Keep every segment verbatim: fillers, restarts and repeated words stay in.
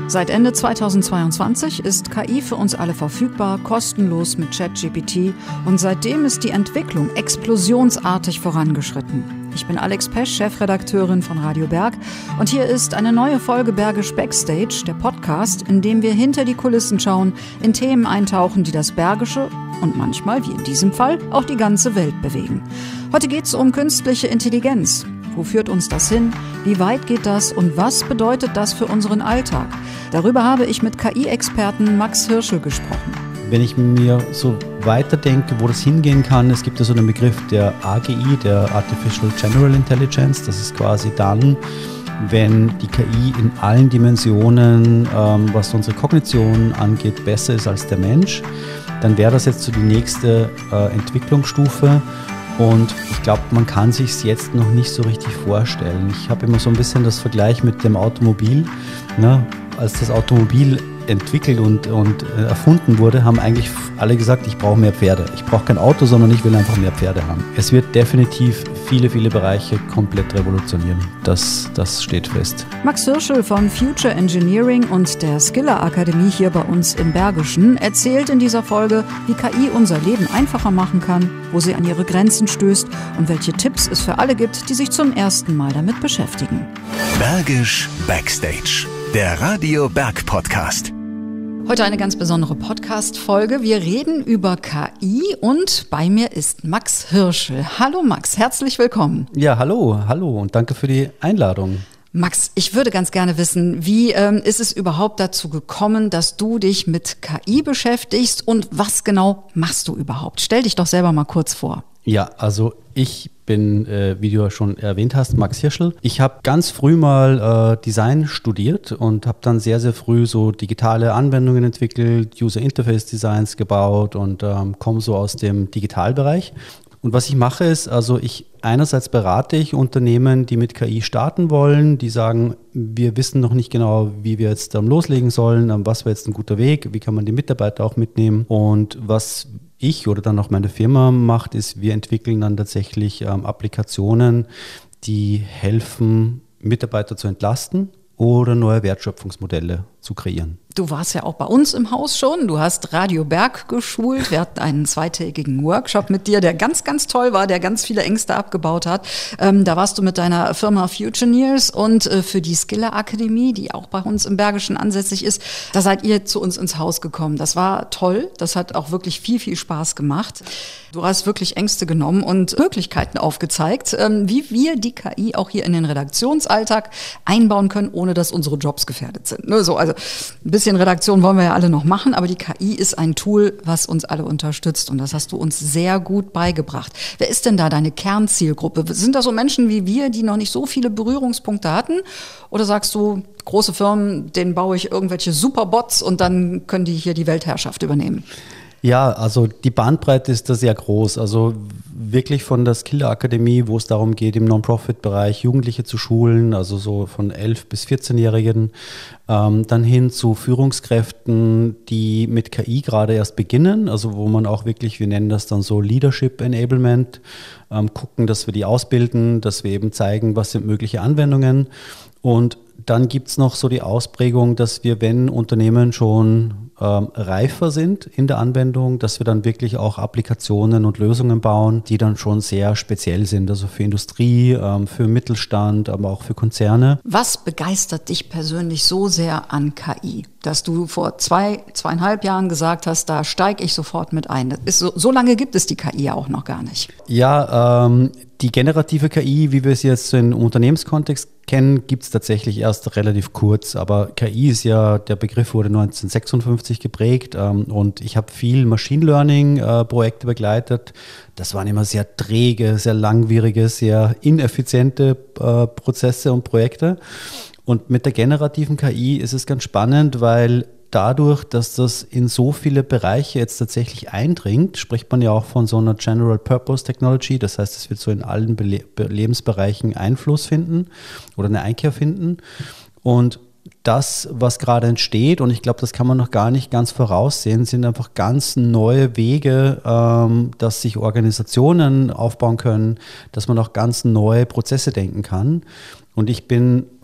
Seit Ende zweitausendzweiundzwanzig ist K I für uns alle verfügbar, kostenlos mit ChatGPT, und seitdem ist die Entwicklung explosionsartig vorangeschritten. Ich bin Alex Pesch, Chefredakteurin von Radio Berg, und hier ist eine neue Folge Bergisch Backstage, der Podcast, in dem wir hinter die Kulissen schauen, in Themen eintauchen, die das Bergische und manchmal, wie in diesem Fall, auch die ganze Welt bewegen. Heute geht es um künstliche Intelligenz. Wo führt uns das hin? Wie weit geht das? Und was bedeutet das für unseren Alltag? Darüber habe ich mit K I-Experten Max Hirschl gesprochen. Wenn ich mir so weiterdenke, wo das hingehen kann, es gibt ja so einen Begriff der A G I, der Artificial General Intelligence. Das ist quasi dann, wenn die K I in allen Dimensionen, ähm, was unsere Kognition angeht, besser ist als der Mensch. Dann wäre das jetzt so die nächste äh, Entwicklungsstufe. Und ich glaube, man kann sich es jetzt noch nicht so richtig vorstellen. Ich habe immer so ein bisschen das Vergleich mit dem Automobil. Ne? Als das Automobil entwickelt und, und äh, erfunden wurde, haben eigentlich alle gesagt, ich brauche mehr Pferde. Ich brauche kein Auto, sondern ich will einfach mehr Pferde haben. Es wird definitiv viele, viele Bereiche komplett revolutionieren. Das, das steht fest. Max Hirschl von Future Engineering und der Skiller Akademie hier bei uns im Bergischen erzählt in dieser Folge, wie K I unser Leben einfacher machen kann, wo sie an ihre Grenzen stößt und welche Tipps es für alle gibt, die sich zum ersten Mal damit beschäftigen. Bergisch Backstage, der Radio Berg Podcast. Heute eine ganz besondere Podcast-Folge. Wir reden über K I und bei mir ist Max Hirschl. Hallo Max, herzlich willkommen. Ja, hallo, hallo und danke für die Einladung. Max, ich würde ganz gerne wissen, wie ähm, ist es überhaupt dazu gekommen, dass du dich mit K I beschäftigst und was genau machst du überhaupt? Stell dich doch selber mal kurz vor. Ja, also ich bin, äh, wie du ja schon erwähnt hast, Max Hirschl. Ich habe ganz früh mal äh, Design studiert und habe dann sehr, sehr früh so digitale Anwendungen entwickelt, User Interface Designs gebaut und ähm, komme so aus dem Digitalbereich. Und was ich mache ist, also ich einerseits berate ich Unternehmen, die mit K I starten wollen, die sagen, wir wissen noch nicht genau, wie wir jetzt ähm, loslegen sollen, ähm, was wäre jetzt ein guter Weg, wie kann man die Mitarbeiter auch mitnehmen. Und was ich oder dann auch meine Firma macht, ist, wir entwickeln dann tatsächlich ähm, Applikationen, die helfen, Mitarbeiter zu entlasten oder neue Wertschöpfungsmodelle zu kreieren. Du warst ja auch bei uns im Haus schon. Du hast Radio Berg geschult. Wir hatten einen zweitägigen Workshop mit dir, der ganz, ganz toll war, der ganz viele Ängste abgebaut hat. Ähm, da warst du mit deiner Firma Futureneers und äh, für die Skiller Akademie, die auch bei uns im Bergischen ansässig ist, da seid ihr zu uns ins Haus gekommen. Das war toll. Das hat auch wirklich viel, viel Spaß gemacht. Du hast wirklich Ängste genommen und Möglichkeiten aufgezeigt, ähm, wie wir die K I auch hier in den Redaktionsalltag einbauen können, ohne dass unsere Jobs gefährdet sind. Ne, so, also ein bisschen Redaktion wollen wir ja alle noch machen, aber die K I ist ein Tool, was uns alle unterstützt, und das hast du uns sehr gut beigebracht. Wer ist denn da deine Kernzielgruppe? Sind das so Menschen wie wir, die noch nicht so viele Berührungspunkte hatten? Oder sagst du, große Firmen, denen baue ich irgendwelche Superbots und dann können die hier die Weltherrschaft übernehmen? Ja, also die Bandbreite ist da sehr groß. Also wirklich von der Skiller Akademie, wo es darum geht, im Non-Profit-Bereich Jugendliche zu schulen, also so von elf- bis vierzehnjährigen, ähm, dann hin zu Führungskräften, die mit K I gerade erst beginnen, also wo man auch wirklich, wir nennen das dann so Leadership Enablement, ähm, gucken, dass wir die ausbilden, dass wir eben zeigen, was sind mögliche Anwendungen. Und dann gibt es noch so die Ausprägung, dass wir, wenn Unternehmen schon ähm, reifer sind in der Anwendung, dass wir dann wirklich auch Applikationen und Lösungen bauen, die dann schon sehr speziell sind, also für Industrie, ähm, für Mittelstand, aber auch für Konzerne. Was begeistert dich persönlich so sehr an K I, dass du vor zwei, zweieinhalb Jahren gesagt hast, da steige ich sofort mit ein? Das ist so, so lange gibt es die K I ja auch noch gar nicht. Ja, ähm, die generative K I, wie wir sie jetzt im Unternehmenskontext kennen, gibt es tatsächlich erst relativ kurz. Aber K I ist ja, der Begriff wurde neunzehnhundertsechsundfünfzig geprägt ähm, und ich habe viel Machine Learning äh, Projekte begleitet. Das waren immer sehr träge, sehr langwierige, sehr ineffiziente äh, Prozesse und Projekte. Und mit der generativen K I ist es ganz spannend, weil dadurch, dass das in so viele Bereiche jetzt tatsächlich eindringt, spricht man ja auch von so einer General Purpose Technology. Das heißt, es wird so in allen Bele- Lebensbereichen Einfluss finden oder eine Einkehr finden. Und das, was gerade entsteht, und ich glaube, das kann man noch gar nicht ganz voraussehen, sind einfach ganz neue Wege, ähm, dass sich Organisationen aufbauen können, dass man auch ganz neue Prozesse denken kann. Und ich bin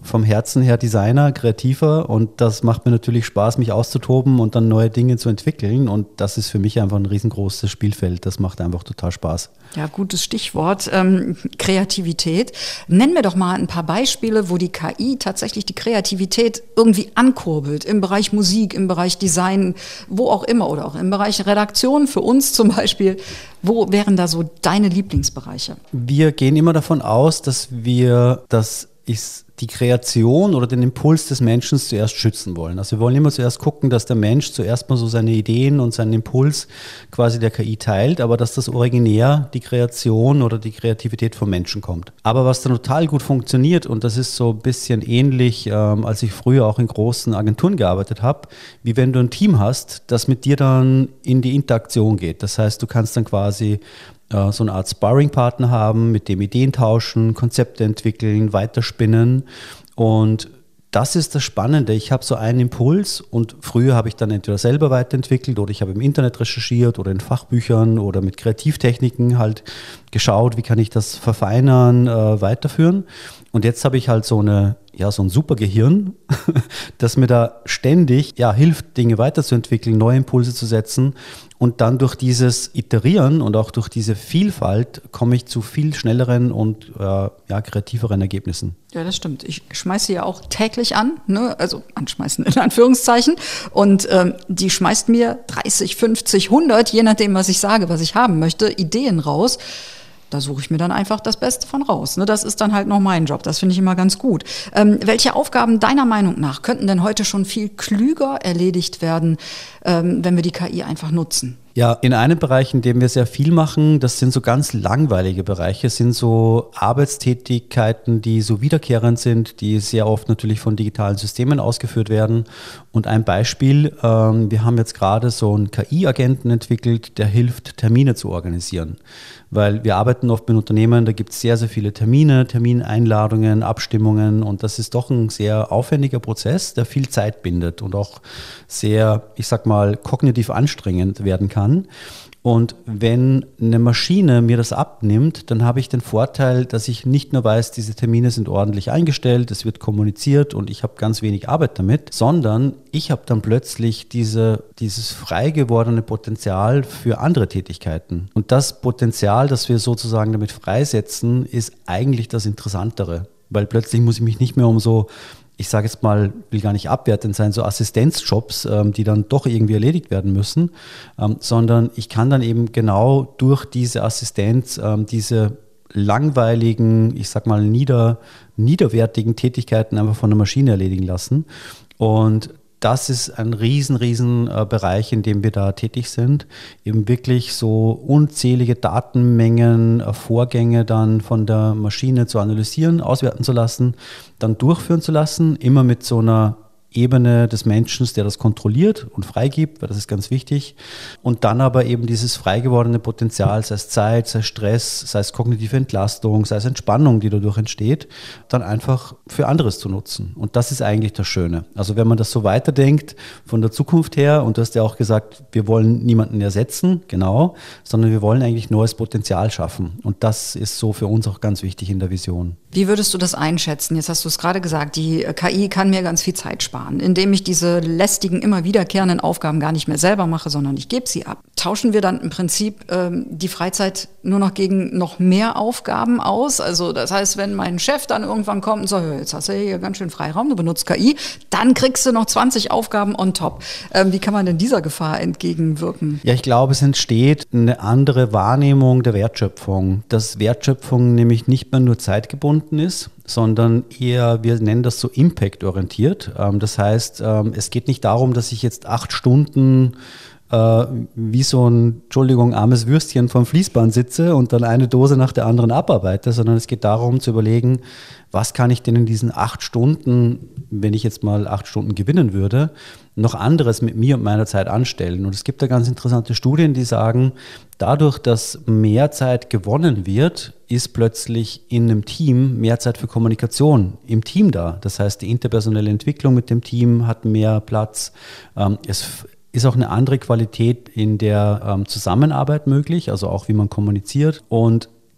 vom Herzen her Designer, Kreativer und das macht mir natürlich Spaß, mich auszutoben und dann neue Dinge zu entwickeln und das ist für mich einfach ein riesengroßes Spielfeld. Das macht einfach total Spaß. Ja, gutes Stichwort, ähm, Kreativität. Nenn mir doch mal ein paar Beispiele, wo die K I tatsächlich die Kreativität irgendwie ankurbelt, im Bereich Musik, im Bereich Design, wo auch immer oder auch im Bereich Redaktion, für uns zum Beispiel. Wo wären da so deine Lieblingsbereiche? Wir gehen immer davon aus, dass wir das ist die Kreation oder den Impuls des Menschen zuerst schützen wollen. Also wir wollen immer zuerst gucken, dass der Mensch zuerst mal so seine Ideen und seinen Impuls quasi der K I teilt, aber dass das originär die Kreation oder die Kreativität vom Menschen kommt. Aber was dann total gut funktioniert und das ist so ein bisschen ähnlich, ähm, als ich früher auch in großen Agenturen gearbeitet habe, wie wenn du ein Team hast, das mit dir dann in die Interaktion geht. Das heißt, du kannst dann quasi so eine Art Sparring-Partner haben, mit dem Ideen tauschen, Konzepte entwickeln, weiterspinnen und das ist das Spannende. Ich habe so einen Impuls und früher habe ich dann entweder selber weiterentwickelt oder ich habe im Internet recherchiert oder in Fachbüchern oder mit Kreativtechniken halt geschaut, wie kann ich das verfeinern, äh, weiterführen. Und jetzt habe ich halt so eine, ja, so ein super Gehirn, das mir da ständig, ja, hilft, Dinge weiterzuentwickeln, neue Impulse zu setzen. Und dann durch dieses Iterieren und auch durch diese Vielfalt komme ich zu viel schnelleren und äh, ja, kreativeren Ergebnissen. Ja, das stimmt. Ich schmeiße sie ja auch täglich an, ne? Also anschmeißen in Anführungszeichen. Und ähm, die schmeißt mir dreißig, fünfzig, hundert, je nachdem, was ich sage, was ich haben möchte, Ideen raus. Da suche ich mir dann einfach das Beste von raus. Ne? Das ist dann halt noch mein Job. Das finde ich immer ganz gut. Ähm, welche Aufgaben deiner Meinung nach könnten denn heute schon viel klüger erledigt werden, ähm, wenn wir die K I einfach nutzen? Ja, in einem Bereich, in dem wir sehr viel machen, das sind so ganz langweilige Bereiche, sind so Arbeitstätigkeiten, die so wiederkehrend sind, die sehr oft natürlich von digitalen Systemen ausgeführt werden. Und ein Beispiel, ähm, wir haben jetzt gerade so einen K I-Agenten entwickelt, der hilft, Termine zu organisieren. Weil wir arbeiten oft mit Unternehmen, da gibt es sehr, sehr viele Termine, Termineinladungen, Abstimmungen und das ist doch ein sehr aufwendiger Prozess, der viel Zeit bindet und auch sehr, ich sag mal, kognitiv anstrengend werden kann. Und wenn eine Maschine mir das abnimmt, dann habe ich den Vorteil, dass ich nicht nur weiß, diese Termine sind ordentlich eingestellt, es wird kommuniziert und ich habe ganz wenig Arbeit damit, sondern ich habe dann plötzlich diese, dieses frei gewordene Potenzial für andere Tätigkeiten. Und das Potenzial, das wir sozusagen damit freisetzen, ist eigentlich das Interessantere, weil plötzlich muss ich mich nicht mehr um so, ich sage jetzt mal, will gar nicht abwertend sein, so Assistenzjobs, ähm, die dann doch irgendwie erledigt werden müssen, ähm, sondern ich kann dann eben genau durch diese Assistenz ähm, diese langweiligen, ich sag mal nieder, niederwertigen Tätigkeiten einfach von der Maschine erledigen lassen. Und das ist ein riesen, riesen äh, Bereich, in dem wir da tätig sind. Eben wirklich so unzählige Datenmengen, äh, Vorgänge dann von der Maschine zu analysieren, auswerten zu lassen, dann durchführen zu lassen, immer mit so einer Ebene des Menschen, der das kontrolliert und freigibt, weil das ist ganz wichtig. Und dann aber eben dieses frei gewordene Potenzial, sei es Zeit, sei es Stress, sei es kognitive Entlastung, sei es Entspannung, die dadurch entsteht, dann einfach für anderes zu nutzen. Und das ist eigentlich das Schöne. Also wenn man das so weiterdenkt von der Zukunft her, und du hast ja auch gesagt, wir wollen niemanden ersetzen, genau, sondern wir wollen eigentlich neues Potenzial schaffen. Und das ist so für uns auch ganz wichtig in der Vision. Wie würdest du das einschätzen? Jetzt hast du es gerade gesagt, die K I kann mir ganz viel Zeit sparen, indem ich diese lästigen, immer wiederkehrenden Aufgaben gar nicht mehr selber mache, sondern ich gebe sie ab. Tauschen wir dann im Prinzip ähm, die Freizeit nur noch gegen noch mehr Aufgaben aus? Also das heißt, wenn mein Chef dann irgendwann kommt und sagt, jetzt hast du hier ganz schön Freiraum, du benutzt K I, dann kriegst du noch zwanzig Aufgaben on top. Ähm, wie kann man denn dieser Gefahr entgegenwirken? Ja, ich glaube, es entsteht eine andere Wahrnehmung der Wertschöpfung. Dass Wertschöpfung nämlich nicht mehr nur zeitgebunden ist, sondern eher, wir nennen das so impact-orientiert. Das heißt, es geht nicht darum, dass ich jetzt acht Stunden äh, wie so ein, Entschuldigung, armes Würstchen vom Fließband sitze und dann eine Dose nach der anderen abarbeite, sondern es geht darum zu überlegen, was kann ich denn in diesen acht Stunden, wenn ich jetzt mal acht Stunden gewinnen würde, noch anderes mit mir und meiner Zeit anstellen. Und es gibt da ganz interessante Studien, die sagen, dadurch, dass mehr Zeit gewonnen wird, ist plötzlich in einem Team mehr Zeit für Kommunikation im Team da. Das heißt, die interpersonelle Entwicklung mit dem Team hat mehr Platz. Es ist auch eine andere Qualität in der Zusammenarbeit möglich, also auch wie man kommuniziert. Und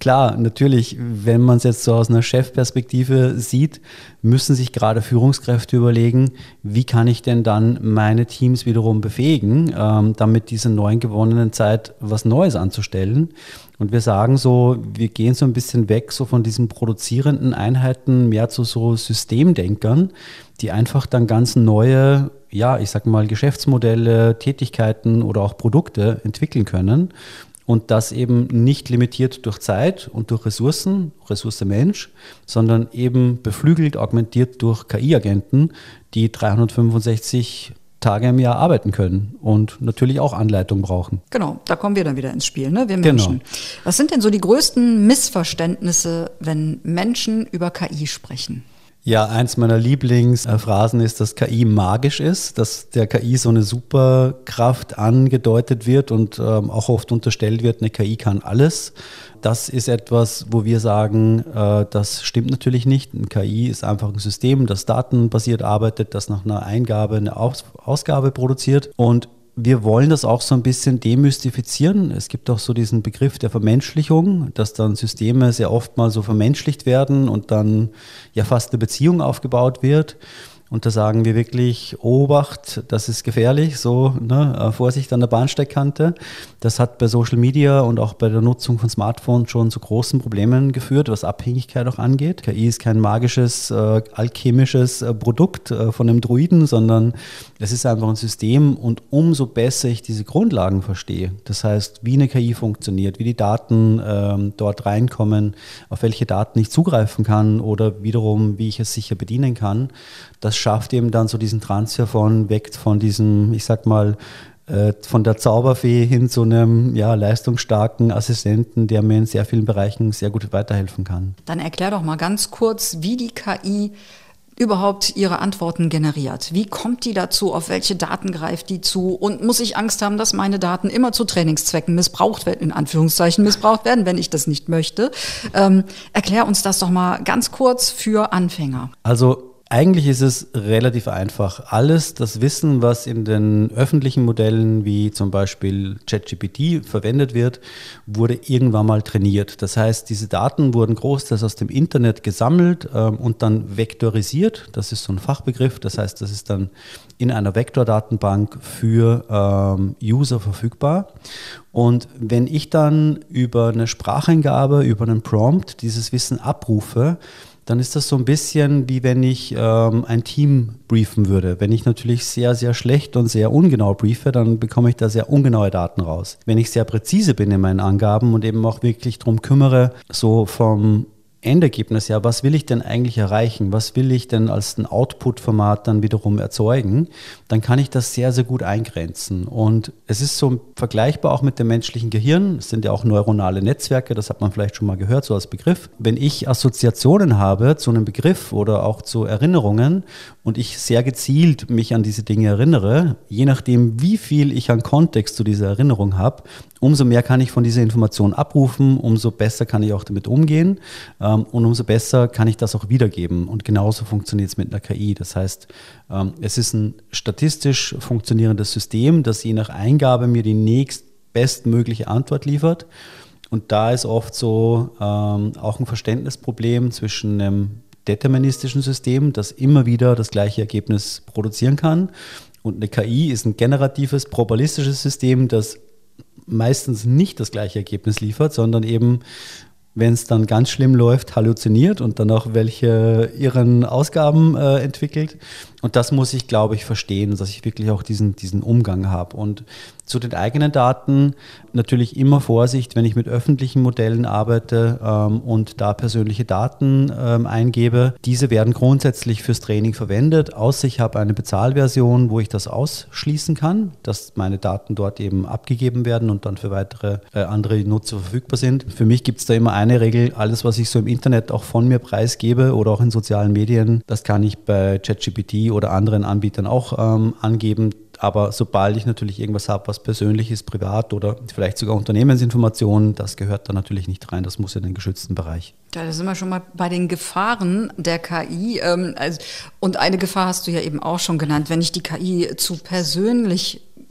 Klar, natürlich, wenn man es jetzt so aus einer Chefperspektive sieht, müssen sich gerade Führungskräfte überlegen, wie kann ich denn dann meine Teams wiederum befähigen, ähm, damit diese neuen gewonnenen Zeit was Neues anzustellen. Und wir sagen so, wir gehen so ein bisschen weg so von diesen produzierenden Einheiten mehr zu so Systemdenkern, die einfach dann ganz neue, ja, ich sag mal, Geschäftsmodelle, Tätigkeiten oder auch Produkte entwickeln können. Und das eben nicht limitiert durch Zeit und durch Ressourcen, Ressource Mensch, sondern eben beflügelt, augmentiert durch K I-Agenten, die dreihundertfünfundsechzig Tage im Jahr arbeiten können und natürlich auch Anleitung brauchen. Genau, da kommen wir dann wieder ins Spiel, ne? Wir Menschen. Genau. Was sind denn so die größten Missverständnisse, wenn Menschen über K I sprechen? Ja, eins meiner Lieblingsphrasen ist, dass K I magisch ist, dass der K I so eine Superkraft angedeutet wird und ähm, auch oft unterstellt wird, eine K I kann alles. Das ist etwas, wo wir sagen, äh, das stimmt natürlich nicht. Ein K I ist einfach ein System, das datenbasiert arbeitet, das nach einer Eingabe eine Aus- Ausgabe produziert. Und wir wollen das auch so ein bisschen demystifizieren. Es gibt auch so diesen Begriff der Vermenschlichung, dass dann Systeme sehr oft mal so vermenschlicht werden und dann ja fast eine Beziehung aufgebaut wird. Und da sagen wir wirklich, Obacht, das ist gefährlich, so ne, Vorsicht an der Bahnsteigkante. Das hat bei Social Media und auch bei der Nutzung von Smartphones schon zu großen Problemen geführt, was Abhängigkeit auch angeht. K I ist kein magisches, äh, alchemisches äh, Produkt äh, von einem Druiden, sondern es ist einfach ein System. Und umso besser ich diese Grundlagen verstehe, das heißt, wie eine K I funktioniert, wie die Daten ähm, dort reinkommen, auf welche Daten ich zugreifen kann oder wiederum, wie ich es sicher bedienen kann, das schafft eben dann so diesen Transfer von weg von diesem, ich sag mal, äh, von der Zauberfee hin zu einem ja, leistungsstarken Assistenten, der mir in sehr vielen Bereichen sehr gut weiterhelfen kann. Dann erklär doch mal ganz kurz, wie die K I überhaupt ihre Antworten generiert. Wie kommt die dazu? Auf welche Daten greift die zu? Und muss ich Angst haben, dass meine Daten immer zu Trainingszwecken missbraucht werden, in Anführungszeichen missbraucht werden, wenn ich das nicht möchte? Ähm, erklär uns das doch mal ganz kurz für Anfänger. Also eigentlich ist es relativ einfach. Alles das Wissen, was in den öffentlichen Modellen wie zum Beispiel ChatGPT verwendet wird, wurde irgendwann mal trainiert. Das heißt, diese Daten wurden großteils aus dem Internet gesammelt ähm, und dann vektorisiert. Das ist so ein Fachbegriff. Das heißt, das ist dann in einer Vektordatenbank für ähm, User verfügbar. Und wenn ich dann über eine Spracheingabe, über einen Prompt dieses Wissen abrufe, dann ist das so ein bisschen wie wenn ich ähm, ein Team briefen würde. Wenn ich natürlich sehr, sehr schlecht und sehr ungenau briefe, dann bekomme ich da sehr ungenaue Daten raus. Wenn ich sehr präzise bin in meinen Angaben und eben auch wirklich darum kümmere, so vom Endergebnis, ja, was will ich denn eigentlich erreichen? Was will ich denn als ein Output-Format dann wiederum erzeugen? Dann kann ich das sehr, sehr gut eingrenzen. Und es ist so vergleichbar auch mit dem menschlichen Gehirn. Es sind ja auch neuronale Netzwerke, das hat man vielleicht schon mal gehört, so als Begriff. Wenn ich Assoziationen habe zu einem Begriff oder auch zu Erinnerungen und ich sehr gezielt mich an diese Dinge erinnere, je nachdem, wie viel ich an Kontext zu dieser Erinnerung habe, umso mehr kann ich von dieser Information abrufen, umso besser kann ich auch damit umgehen ähm, und umso besser kann ich das auch wiedergeben. Und genauso funktioniert es mit einer K I. Das heißt, ähm, es ist ein statistisch funktionierendes System, das je nach Eingabe mir die nächstbestmögliche Antwort liefert. Und da ist oft so ähm, auch ein Verständnisproblem zwischen einem deterministischen System, das immer wieder das gleiche Ergebnis produzieren kann. Und eine K I ist ein generatives, probabilistisches System, das meistens nicht das gleiche Ergebnis liefert, sondern eben, wenn es dann ganz schlimm läuft, halluziniert und dann auch welche irren Ausgaben äh, entwickelt. Und das muss ich, glaube ich, verstehen, dass ich wirklich auch diesen, diesen Umgang habe. Und zu den eigenen Daten natürlich immer Vorsicht, wenn ich mit öffentlichen Modellen arbeite ähm, und da persönliche Daten ähm, eingebe. Diese werden grundsätzlich fürs Training verwendet, außer ich habe eine Bezahlversion, wo ich das ausschließen kann, dass meine Daten dort eben abgegeben werden und dann für weitere äh, andere Nutzer verfügbar sind. Für mich gibt es da immer eine Regel, alles, was ich so im Internet auch von mir preisgebe oder auch in sozialen Medien, das kann ich bei ChatGPT oder anderen Anbietern auch ähm, angeben. Aber sobald ich natürlich irgendwas habe, was persönlich ist, privat oder vielleicht sogar Unternehmensinformationen, das gehört da natürlich nicht rein. Das muss in den geschützten Bereich. Ja, da sind wir schon mal bei den Gefahren der K I. Ähm, also, und eine Gefahr hast du ja eben auch schon genannt. Wenn ich die K I zu persönlich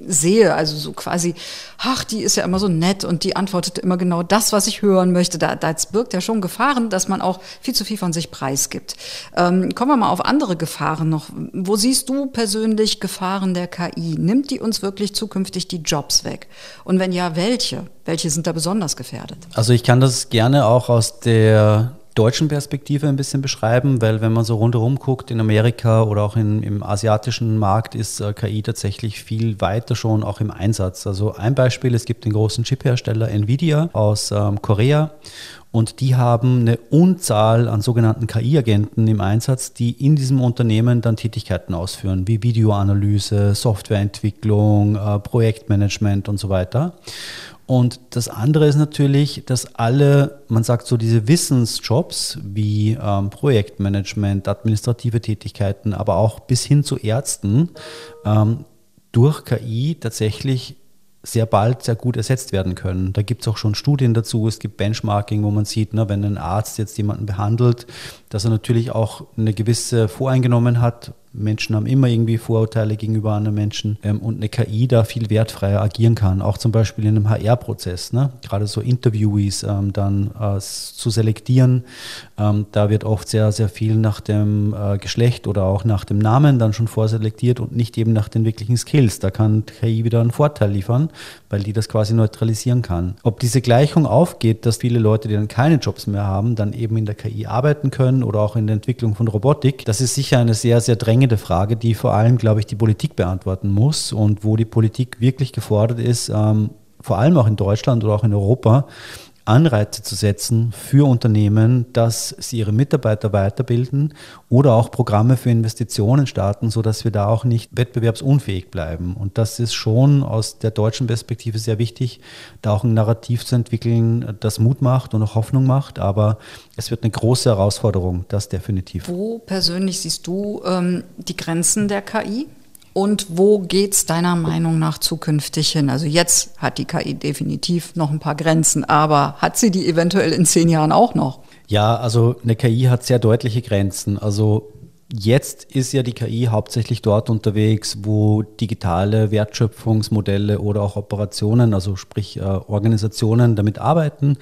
sehe, also so quasi, ach, die ist ja immer so nett und die antwortet immer genau das, was ich hören möchte. Da, da birgt ja schon Gefahren, dass man auch viel zu viel von sich preisgibt. Ähm, kommen wir mal auf andere Gefahren noch. Wo siehst du persönlich Gefahren der K I? Nimmt die uns wirklich zukünftig die Jobs weg? Und wenn ja, welche? Welche sind da besonders gefährdet? Also ich kann das gerne auch aus der deutschen Perspektive ein bisschen beschreiben, weil wenn man so rundherum guckt, in Amerika oder auch in, im asiatischen Markt ist äh, K I tatsächlich viel weiter schon auch im Einsatz. Also ein Beispiel, es gibt den großen Chiphersteller Nvidia aus ähm, Korea und die haben eine Unzahl an sogenannten K I-Agenten im Einsatz, die in diesem Unternehmen dann Tätigkeiten ausführen, wie Videoanalyse, Softwareentwicklung, äh, Projektmanagement und so weiter. Und das andere ist natürlich, dass alle, man sagt so, diese Wissensjobs wie ähm, Projektmanagement, administrative Tätigkeiten, aber auch bis hin zu Ärzten ähm, durch K I tatsächlich sehr bald sehr gut ersetzt werden können. Da gibt es auch schon Studien dazu, es gibt Benchmarking, wo man sieht, ne, wenn ein Arzt jetzt jemanden behandelt, dass er natürlich auch eine gewisse voreingenommen hat. Menschen haben immer irgendwie Vorurteile gegenüber anderen Menschen ähm, und eine K I da viel wertfreier agieren kann, auch zum Beispiel in einem H R-Prozess, ne? Gerade so Interviewees ähm, dann äh, zu selektieren, ähm, da wird oft sehr, sehr viel nach dem äh, Geschlecht oder auch nach dem Namen dann schon vorselektiert und nicht eben nach den wirklichen Skills. Da kann K I wieder einen Vorteil liefern, weil die das quasi neutralisieren kann. Ob diese Gleichung aufgeht, dass viele Leute, die dann keine Jobs mehr haben, dann eben in der K I arbeiten können oder auch in der Entwicklung von Robotik, das ist sicher eine sehr, sehr drängende Frage, die vor allem, glaube ich, die Politik beantworten muss und wo die Politik wirklich gefordert ist, ähm, vor allem auch in Deutschland oder auch in Europa, Anreize zu setzen für Unternehmen, dass sie ihre Mitarbeiter weiterbilden oder auch Programme für Investitionen starten, sodass wir da auch nicht wettbewerbsunfähig bleiben. Und das ist schon aus der deutschen Perspektive sehr wichtig, da auch ein Narrativ zu entwickeln, das Mut macht und auch Hoffnung macht. Aber es wird eine große Herausforderung, das definitiv. Wo persönlich siehst du ähm, die Grenzen der K I? Und wo geht's deiner Meinung nach zukünftig hin? Also jetzt hat die K I definitiv noch ein paar Grenzen, aber hat sie die eventuell in zehn Jahren auch noch? Ja, also eine K I hat sehr deutliche Grenzen. Also jetzt ist ja die K I hauptsächlich dort unterwegs, wo digitale Wertschöpfungsmodelle oder auch Operationen, also sprich äh, Organisationen damit arbeiten.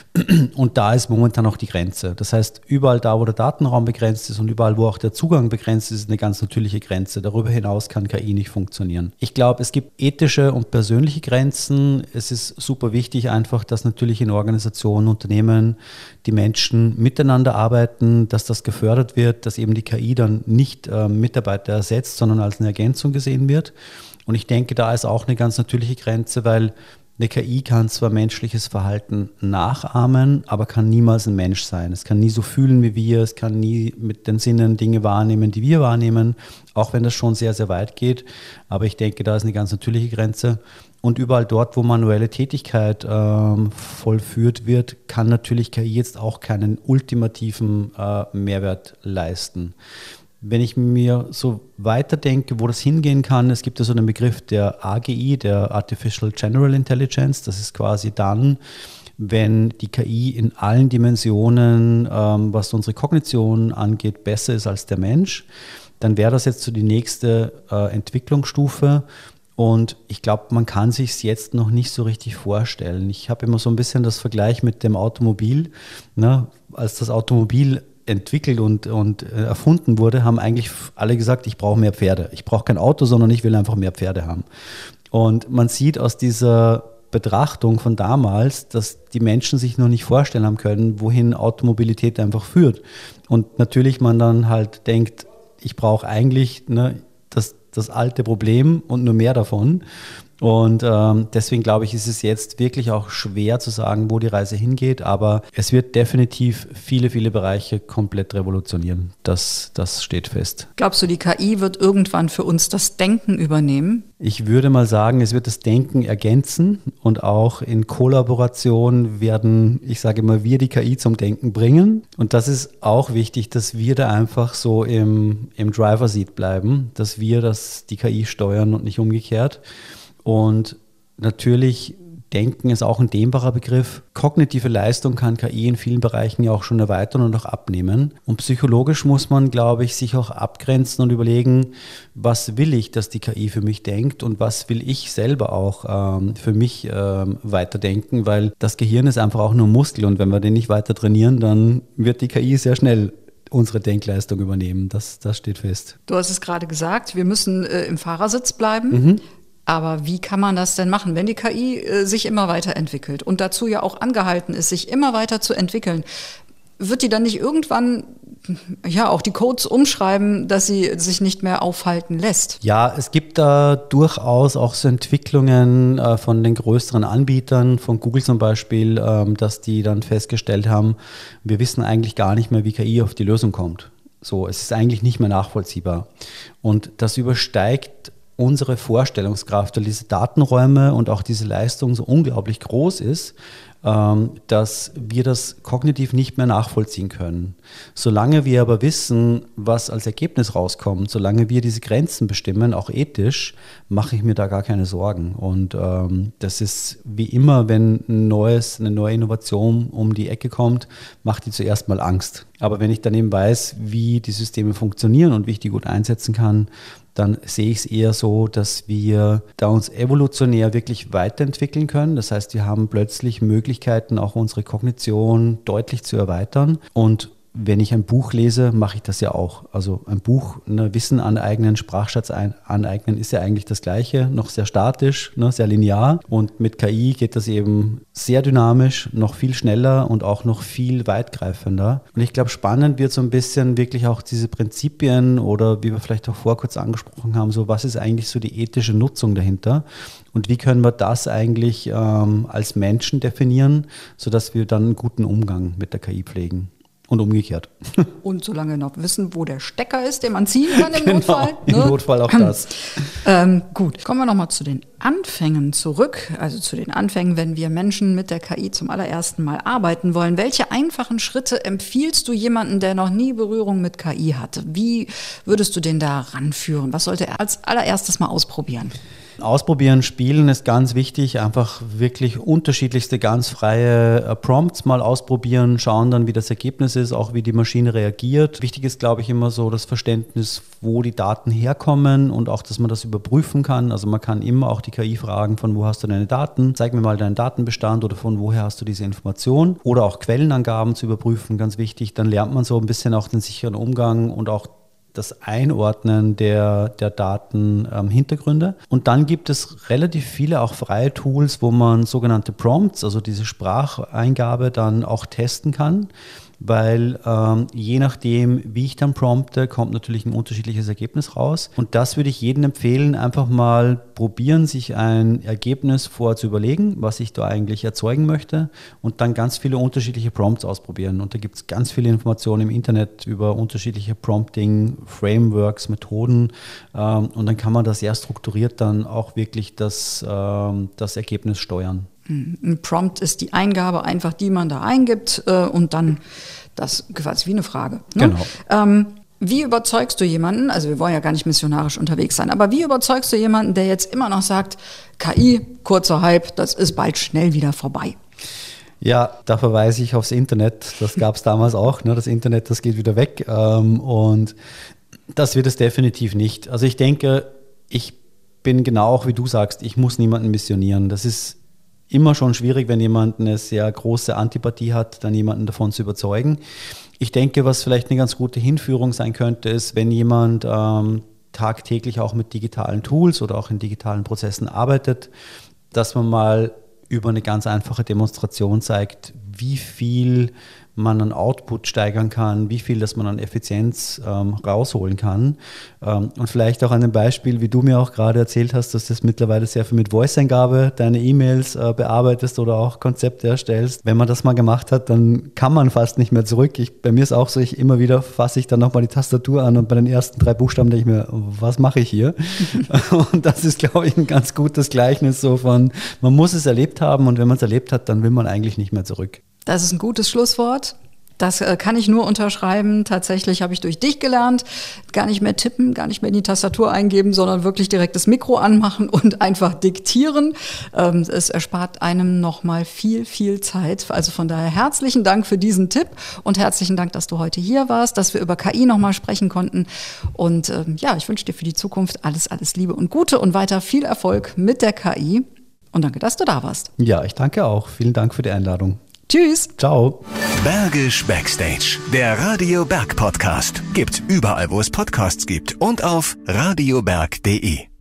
Und da ist momentan auch die Grenze. Das heißt, überall da, wo der Datenraum begrenzt ist und überall, wo auch der Zugang begrenzt ist, ist eine ganz natürliche Grenze. Darüber hinaus kann K I nicht funktionieren. Ich glaube, es gibt ethische und persönliche Grenzen. Es ist super wichtig einfach, dass natürlich in Organisationen, Unternehmen die Menschen miteinander arbeiten, dass das gefördert wird, dass eben die K I dann nicht äh, Mitarbeiter ersetzt, sondern als eine Ergänzung gesehen wird. Und ich denke, da ist auch eine ganz natürliche Grenze, weil eine K I kann zwar menschliches Verhalten nachahmen, aber kann niemals ein Mensch sein. Es kann nie so fühlen wie wir, es kann nie mit den Sinnen Dinge wahrnehmen, die wir wahrnehmen, auch wenn das schon sehr, sehr weit geht. Aber ich denke, da ist eine ganz natürliche Grenze. Und überall dort, wo manuelle Tätigkeit ähm, vollführt wird, kann natürlich K I jetzt auch keinen ultimativen äh, Mehrwert leisten. Wenn ich mir so weiterdenke, wo das hingehen kann, es gibt ja so einen Begriff der A G I, der Artificial General Intelligence. Das ist quasi dann, wenn die K I in allen Dimensionen, ähm, was unsere Kognition angeht, besser ist als der Mensch. Dann wäre das jetzt so die nächste äh, Entwicklungsstufe. Und ich glaube, man kann sich es jetzt noch nicht so richtig vorstellen. Ich habe immer so ein bisschen das Vergleich mit dem Automobil. Ne? Als das Automobil entwickelt und, und erfunden wurde, haben eigentlich alle gesagt, ich brauche mehr Pferde. Ich brauche kein Auto, sondern ich will einfach mehr Pferde haben. Und man sieht aus dieser Betrachtung von damals, dass die Menschen sich noch nicht vorstellen haben können, wohin Automobilität einfach führt. Und natürlich man dann halt denkt, ich brauche eigentlich ne, das, das alte Problem und nur mehr davon. Und ähm, deswegen glaube ich, ist es jetzt wirklich auch schwer zu sagen, wo die Reise hingeht, aber es wird definitiv viele, viele Bereiche komplett revolutionieren. Das, das steht fest. Glaubst du, die K I wird irgendwann für uns das Denken übernehmen? Ich würde mal sagen, es wird das Denken ergänzen und auch in Kollaboration werden, ich sage immer, wir die K I zum Denken bringen. Und das ist auch wichtig, dass wir da einfach so im, im Driver-Seat bleiben, dass wir das, die K I steuern und nicht umgekehrt. Und natürlich Denken ist auch ein dehnbarer Begriff. Kognitive Leistung kann K I in vielen Bereichen ja auch schon erweitern und auch abnehmen. Und psychologisch muss man, glaube ich, sich auch abgrenzen und überlegen, was will ich, dass die K I für mich denkt und was will ich selber auch ähm, für mich ähm, weiterdenken, weil das Gehirn ist einfach auch nur ein Muskel und wenn wir den nicht weiter trainieren, dann wird die K I sehr schnell unsere Denkleistung übernehmen. Das, das steht fest. Du hast es gerade gesagt, wir müssen äh, im Fahrersitz bleiben. Mhm. Aber wie kann man das denn machen, wenn die K I äh, sich immer weiterentwickelt und dazu ja auch angehalten ist, sich immer weiter zu entwickeln? Wird die dann nicht irgendwann ja auch die Codes umschreiben, dass sie sich nicht mehr aufhalten lässt? Ja, es gibt da durchaus auch so Entwicklungen äh, von den größeren Anbietern, von Google zum Beispiel, ähm, dass die dann festgestellt haben, wir wissen eigentlich gar nicht mehr, wie K I auf die Lösung kommt. So, es ist eigentlich nicht mehr nachvollziehbar. Und das übersteigt unsere Vorstellungskraft, weil diese Datenräume und auch diese Leistung so unglaublich groß ist, dass wir das kognitiv nicht mehr nachvollziehen können. Solange wir aber wissen, was als Ergebnis rauskommt, solange wir diese Grenzen bestimmen, auch ethisch, mache ich mir da gar keine Sorgen. Und ähm, das ist wie immer, wenn ein neues, eine neue Innovation um die Ecke kommt, macht die zuerst mal Angst. Aber wenn ich dann eben weiß, wie die Systeme funktionieren und wie ich die gut einsetzen kann, dann sehe ich es eher so, dass wir da uns evolutionär wirklich weiterentwickeln können. Das heißt, wir haben plötzlich Möglichkeiten, auch unsere Kognition deutlich zu erweitern. Und wenn ich ein Buch lese, mache ich das ja auch. Also ein Buch, ne, Wissen aneignen, Sprachschatz ein, aneignen, ist ja eigentlich das Gleiche, noch sehr statisch, ne, sehr linear. Und mit K I geht das eben sehr dynamisch, noch viel schneller und auch noch viel weitgreifender. Und ich glaube, spannend wird so ein bisschen wirklich auch diese Prinzipien oder wie wir vielleicht auch vor kurz angesprochen haben, so was ist eigentlich so die ethische Nutzung dahinter? Und wie können wir das eigentlich ähm, als Menschen definieren, sodass wir dann einen guten Umgang mit der K I pflegen? Und umgekehrt. Und solange noch wissen, wo der Stecker ist, den man ziehen kann im genau, Notfall. Im ne? Notfall auch das. ähm, gut, kommen wir nochmal zu den Anfängen zurück. Also zu den Anfängen, wenn wir Menschen mit der K I zum allerersten Mal arbeiten wollen. Welche einfachen Schritte empfiehlst du jemandem, der noch nie Berührung mit K I hatte? Wie würdest du den da ranführen? Was sollte er als allererstes mal ausprobieren? Ausprobieren, spielen ist ganz wichtig, einfach wirklich unterschiedlichste, ganz freie Prompts mal ausprobieren, schauen dann, wie das Ergebnis ist, auch wie die Maschine reagiert. Wichtig ist, glaube ich, immer so das Verständnis, wo die Daten herkommen und auch, dass man das überprüfen kann. Also man kann immer auch die K I fragen, von wo hast du deine Daten, zeig mir mal deinen Datenbestand oder von woher hast du diese Information oder auch Quellenangaben zu überprüfen, ganz wichtig. Dann lernt man so ein bisschen auch den sicheren Umgang und auch das Einordnen der, der Daten ähm, Hintergründe. Und dann gibt es relativ viele auch freie Tools, wo man sogenannte Prompts, also diese Spracheingabe dann auch testen kann. Weil ähm, je nachdem, wie ich dann prompte, kommt natürlich ein unterschiedliches Ergebnis raus. Und das würde ich jedem empfehlen, einfach mal probieren, sich ein Ergebnis vorher zu überlegen, was ich da eigentlich erzeugen möchte und dann ganz viele unterschiedliche Prompts ausprobieren. Und da gibt es ganz viele Informationen im Internet über unterschiedliche Prompting, Frameworks, Methoden ähm, und dann kann man das sehr strukturiert dann auch wirklich das, ähm, das Ergebnis steuern. Ein Prompt ist die Eingabe einfach, die man da eingibt äh, und dann das quasi wie eine Frage. Ne? Genau. Ähm, wie überzeugst du jemanden, also wir wollen ja gar nicht missionarisch unterwegs sein, aber wie überzeugst du jemanden, der jetzt immer noch sagt, K I, kurzer Hype, das ist bald schnell wieder vorbei? Ja, da verweise ich aufs Internet. Das gab es damals auch. Ne? Das Internet, das geht wieder weg. Ähm, und das wird es definitiv nicht. Also ich denke, ich bin genau auch wie du sagst, ich muss niemanden missionieren. Das ist immer schon schwierig, wenn jemand eine sehr große Antipathie hat, dann jemanden davon zu überzeugen. Ich denke, was vielleicht eine ganz gute Hinführung sein könnte, ist, wenn jemand ähm, tagtäglich auch mit digitalen Tools oder auch in digitalen Prozessen arbeitet, dass man mal über eine ganz einfache Demonstration zeigt, wie viel man an Output steigern kann, wie viel das man an Effizienz ähm, rausholen kann. Ähm, und vielleicht auch an dem Beispiel, wie du mir auch gerade erzählt hast, dass du das mittlerweile sehr viel mit Voice-Eingabe deine E-Mails äh, bearbeitest oder auch Konzepte erstellst. Wenn man das mal gemacht hat, dann kann man fast nicht mehr zurück. Ich, bei mir ist auch so, ich immer wieder fasse ich dann nochmal die Tastatur an und bei den ersten drei Buchstaben denke ich mir, was mache ich hier? Und das ist, glaube ich, ein ganz gutes Gleichnis so von, man muss es erlebt haben und wenn man es erlebt hat, dann will man eigentlich nicht mehr zurück. Das ist ein gutes Schlusswort. Das äh, kann ich nur unterschreiben. Tatsächlich habe ich durch dich gelernt, gar nicht mehr tippen, gar nicht mehr in die Tastatur eingeben, sondern wirklich direkt das Mikro anmachen und einfach diktieren. Ähm, es erspart einem nochmal viel, viel Zeit. Also von daher herzlichen Dank für diesen Tipp und herzlichen Dank, dass du heute hier warst, dass wir über K I nochmal sprechen konnten. Und ähm, ja, ich wünsche dir für die Zukunft alles, alles Liebe und Gute und weiter viel Erfolg mit der K I. Und danke, dass du da warst. Ja, ich danke auch. Vielen Dank für die Einladung. Tschüss. Ciao. Bergisch Backstage, der Radio Berg Podcast. Gibt überall, wo es Podcasts gibt und auf radioberg punkt de.